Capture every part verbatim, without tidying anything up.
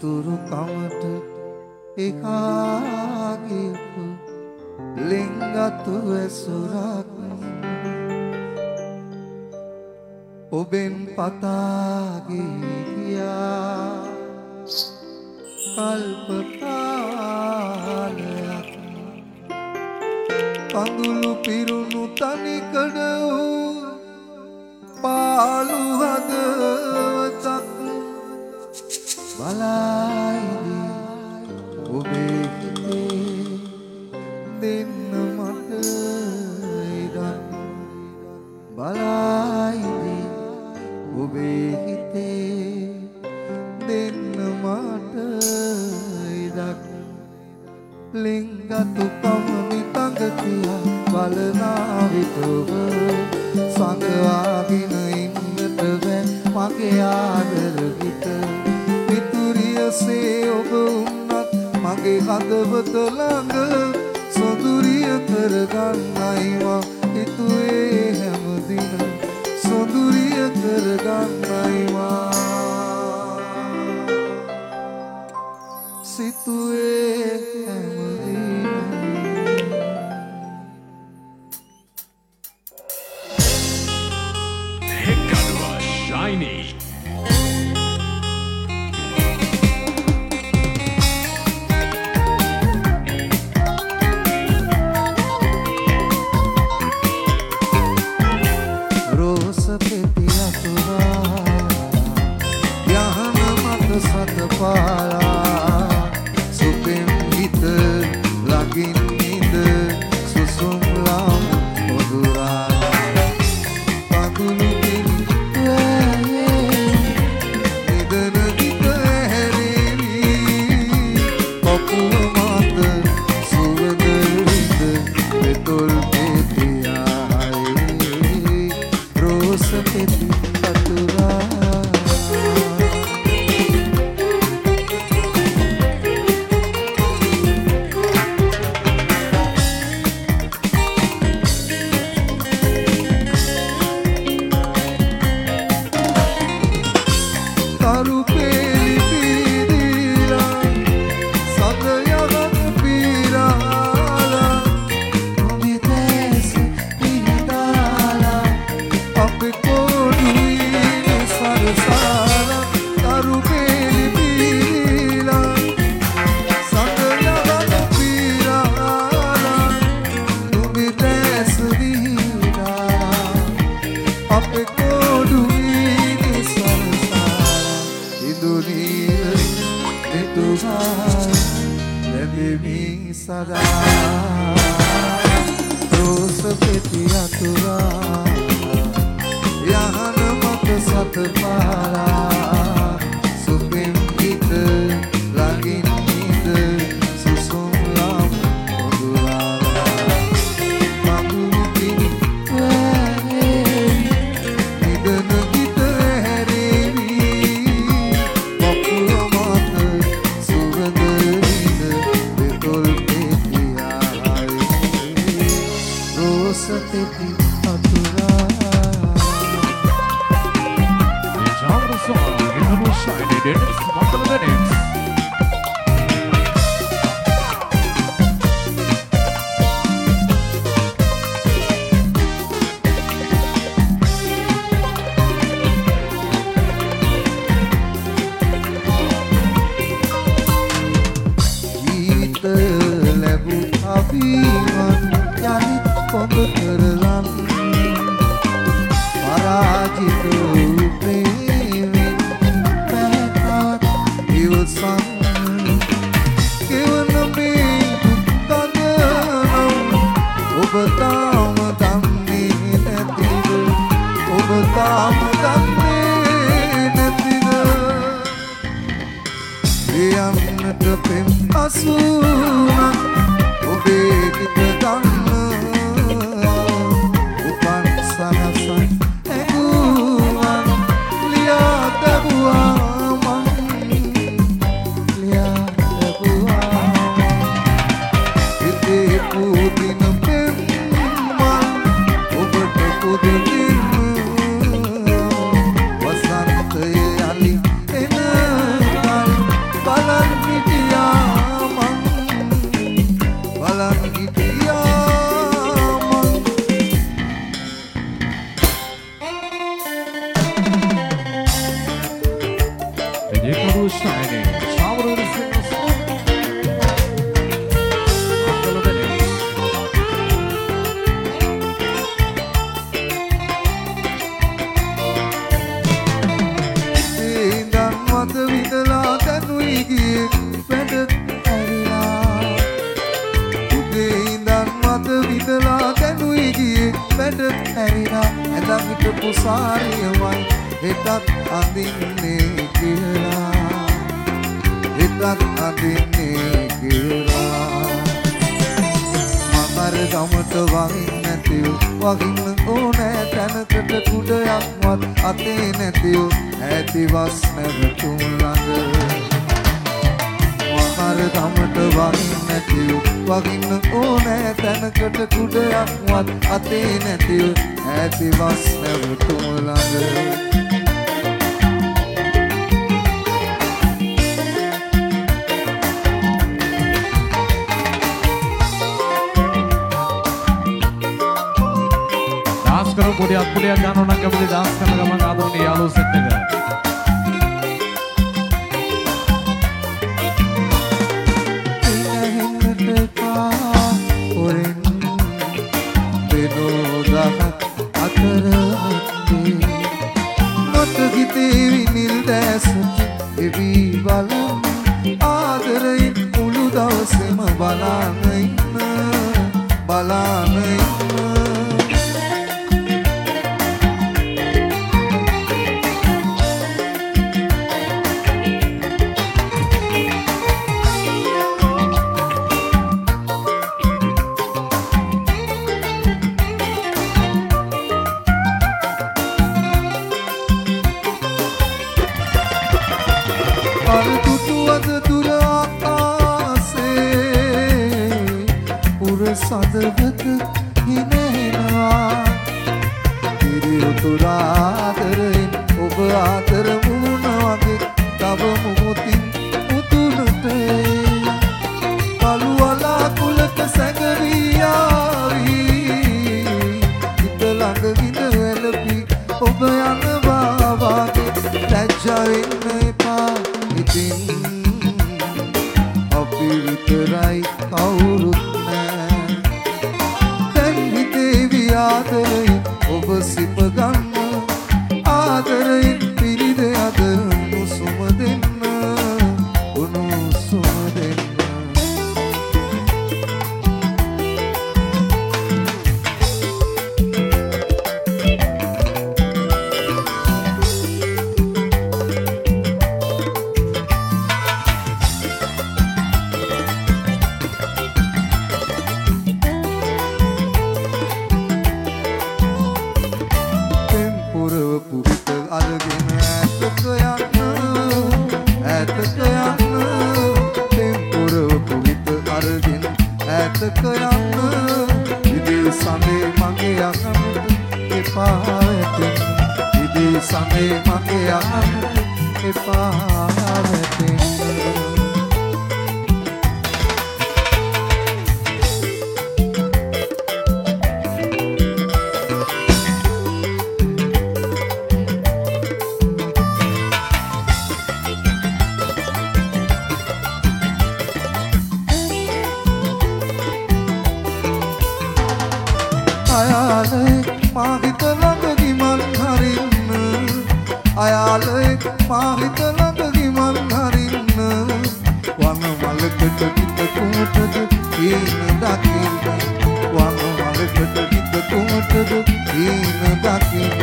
ඉතුරු කමට එකාගේපු ලිංගතු ඇසුරක් ඔබෙන් පතාගේ ගියා කල්පකාලයක් පඳුළු පිරුණු තනිකඩ වූ පාළු හදවතක් බලයිදි ඔබේ හිතේ දෙන්න මට ඉඩක් බලයිදි ඔබේ හිතේ දෙන්න මට ඉඩක් ලිංගතුකම මිතඟ තියා බලනා විට ඔබ සංගවාගෙන ඉන්නට බෑ මගේ ආදර ගීත මිතුරියසේ ඔබ වුණත් මගේ හදවත ළඟ සොඳුරිය කරගන්නයිවා හිතුවේ හැමදින සොඳුරිය කරගන්නයිවා සිතුවේ හැමදින Hekadua Shiny සතපාලා සුපෙන් හිත ලගින් නිද සුසුම් ලාම ඔදුරා පඳුළු පිරි නිදන ගිත හැරෙවි පපුව මත සුවඳ විඳ පෙතොල් පෙතියායි රෝස පෙති අතුරා Bala Yekaru Shining. Shower the singers. Uncle Dennis. Indan mata vidala tanui giye pedat harina. Ude indan mata vidala tanui giye pedat harina. Edan kita pusari amai etat andinne kira. Etat andinne kira. Makar gamata wangin නැතිව වගින්න ඕනෑ තැනකට කුඩයක් වත් අතේ නැතිව ඇතිවස් නැවතුම් ළඟ මකර ගමට වගින්න නැතිව වගින්න ඕනෑ තැනකට කුඩයක් වත් අතේ නැතිව ඇතිවස් නැවතුම් ළඟ करो पुड़िया पुड़िया गानो ना कभी डांस करने का मन आदर नहीं आलू सेट का සදවත හිනෙනවා ඉරි උතුරාදරෙන් ඔබ ආදර වුණ වගේ තව මොහොතින් උතුරට පළුවලා කුලක සැඟවී ආවි හිත ළඟ විඳ වැළපි ඔබ යනවා වගේ ලැජ්ජා වෙන්න එපා ඉතින් අපි විතරයි කවුරුත් ආදරයෙන් ඔබ සිප ගන්න ආදරයෙන් පිරිද අදර උණුසුම දෙන්න උණුසුම දෙන්න Sampai mangke akan epaweting ayale mahita lagi man harin අයාලේ මාහිත ළඟදී මන් හරින්න වන මලකට පිට කුමටද කීන දකින්න වන මලකට පිට කුමටද කීන දකින්න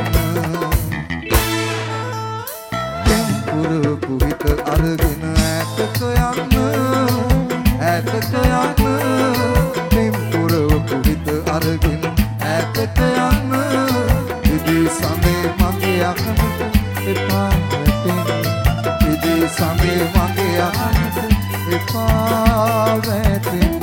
දෙම්පුර කුවිත අරගෙන ඈතට යන්න ඈතට යන්න දෙම්පුර කුවිත අරගෙන ඈතට යන්න ඉදී සමේ මගේ අකමට එපාවෙතින් ඉදී සමේ මගේ අහන්නට එපාවෙතින්